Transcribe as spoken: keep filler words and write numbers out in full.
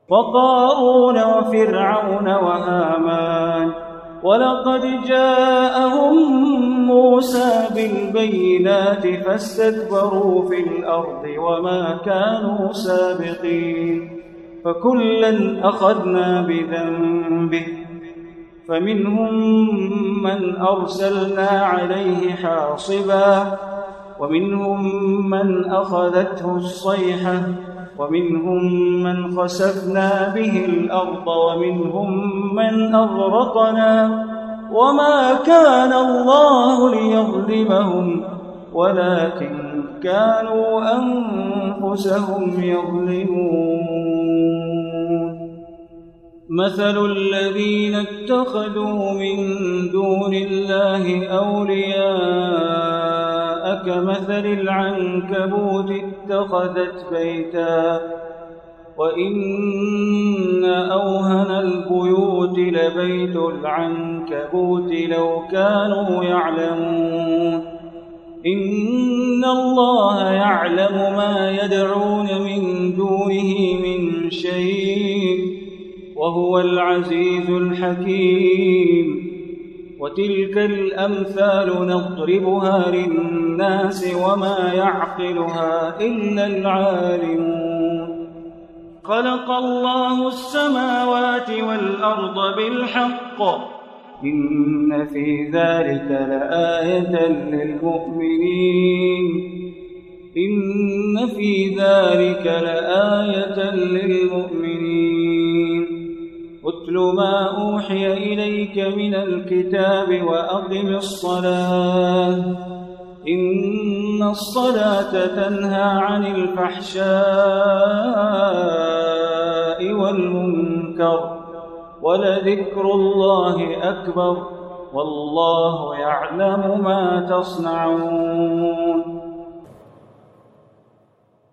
وقارون وفرعون وهامان. ولقد جاءهم موسى بالبينات فاستكبروا في الأرض وما كانوا سابقين. فكلا أخذنا بذنبه، فمنهم من أرسلنا عليه حاصبا، ومنهم من أخذته الصيحة، ومنهم من خسفنا به الأرض، ومنهم من أغرقنا. وما كان الله ليظلمهم ولكن كانوا أنفسهم يظلمون. مثل الذين اتخذوا من دون الله أولياء كمثل العنكبوت اتخذت بيتا، وإن أوهن البيوت لبيت العنكبوت لو كانوا يعلمون. إن الله يعلم ما يدعون من دونه من شيء، وهو العزيز الحكيم. وتلك الأمثال نضربها للناس وما يعقلها إلا العالمون. خلق الله السماوات والأرض بالحق، إن في ذلك لآية للمؤمنين إن في ذلك لآية للمؤمنين. اتل ما أوحي إليك من الكتاب وأقم الصلاة، إن الصلاة تنهى عن الفحشاء والمنكر، ولذكر الله أكبر، والله يعلم ما تصنعون.